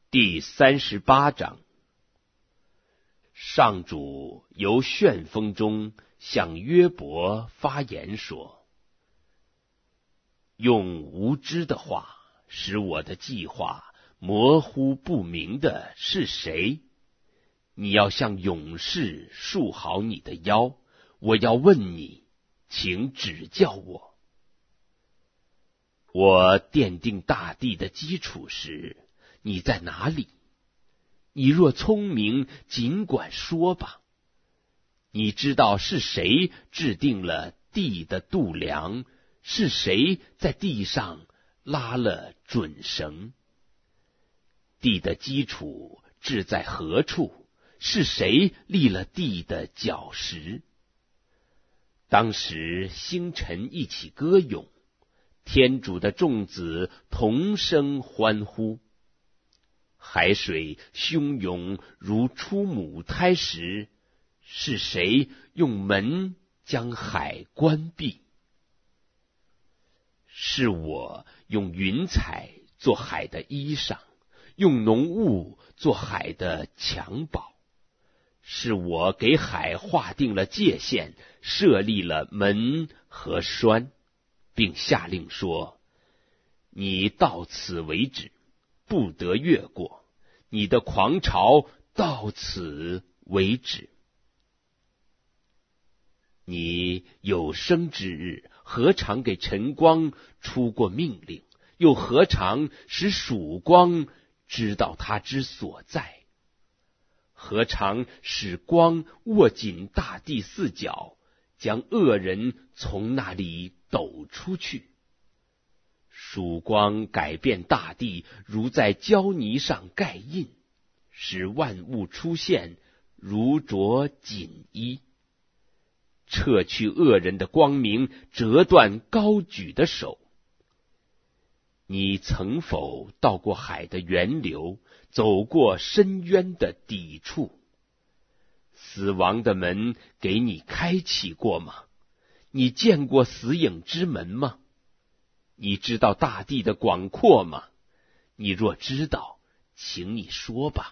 第38章，上主由旋风中向约伯发言说：用无知的话使我的计划模糊不明的是谁？你要向勇士束好你的腰，我要问你，请指教我。我奠定大地的基础时，你在哪里？你若聪明，尽管说吧。你知道是谁制定了地的度量？是谁在地上拉了准绳？地的基础置在何处？是谁立了地的角石？当时星辰一起歌咏，天主的众子同声欢呼。海水汹涌如出母胎时，是谁用门将海关闭？是我用云彩做海的衣裳，用浓雾做海的襁褓。是我给海划定了界限，设立了门和栓，并下令说：你到此为止，不得越过，你的狂潮到此为止。你有生之日，何尝给晨光出过命令？又何尝使曙光知道它之所在？何尝使光握紧大地四角，将恶人从那里抖出去？曙光改变大地，如在胶泥上盖印，使万物出现，如着锦衣。撤去恶人的光明，折断高举的手。你曾否到过海的源流，走过深渊的底处？死亡的门给你开启过吗？你见过死影之门吗？你知道大地的广阔吗？你若知道，请你说吧。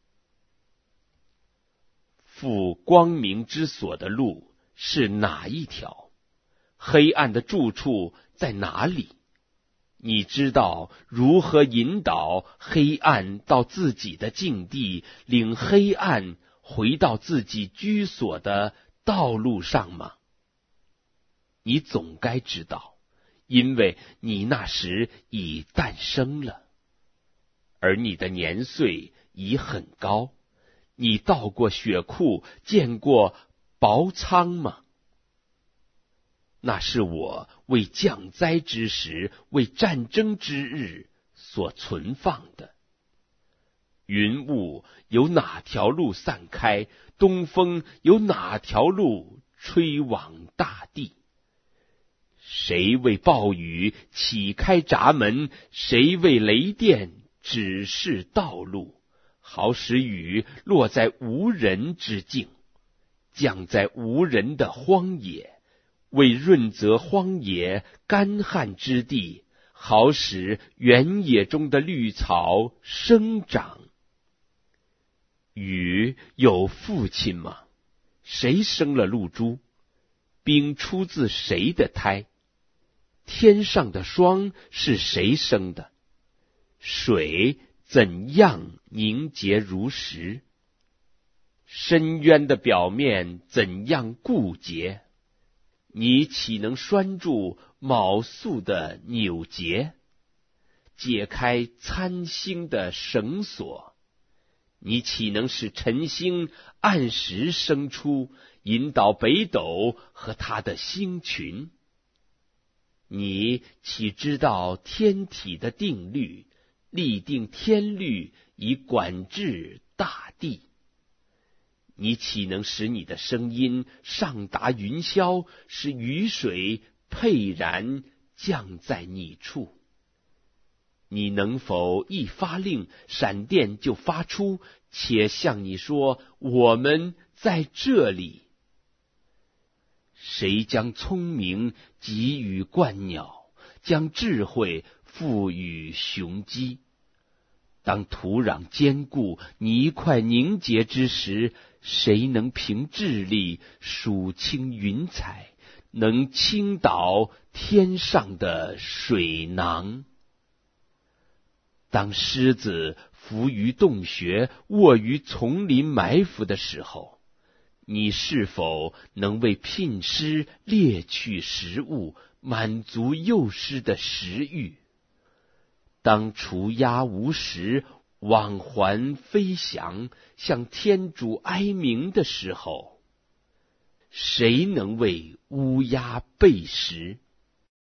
赴光明之所的路是哪一条？黑暗的住处在哪里？你知道如何引导黑暗到自己的境地，领黑暗回到自己居所的道路上吗？你总该知道，因为你那时已诞生了，而你的年岁已很高。你到过雪库，见过雹仓吗？那是我为降灾之时，为战争之日所存放的。云雾由哪条路散开？东风由哪条路吹往大地？谁为暴雨启开闸门？谁为雷电指示道路？好使雨落在无人之境，降在无人的荒野，为润泽荒野干旱之地，好使原野中的绿草生长。雨有父亲吗？谁生了露珠？冰出自谁的胎？天上的霜是谁生的？水怎样凝结如石？深渊的表面怎样固结？你岂能拴住卯宿的纽结，解开参星的绳索？你岂能使晨星按时生出，引导北斗和他的星群？你岂知道天体的定律，立定天律以管制大地？你岂能使你的声音上达云霄，使雨水沛然降在你处？你能否一发令，闪电就发出，且向你说：我们在这里？谁将聪明给予鹳鸟，将智慧赋予雄鸡？ 当土壤坚固，泥块凝结之时，谁能凭智力数清云彩，能倾倒天上的水囊？当狮子伏于洞穴，卧于丛林埋伏的时候，你是否能为牝狮猎取食物，满足幼狮的食欲？当雏鸭无食，往还飞翔，向天主哀鸣的时候，谁能为乌鸦备食？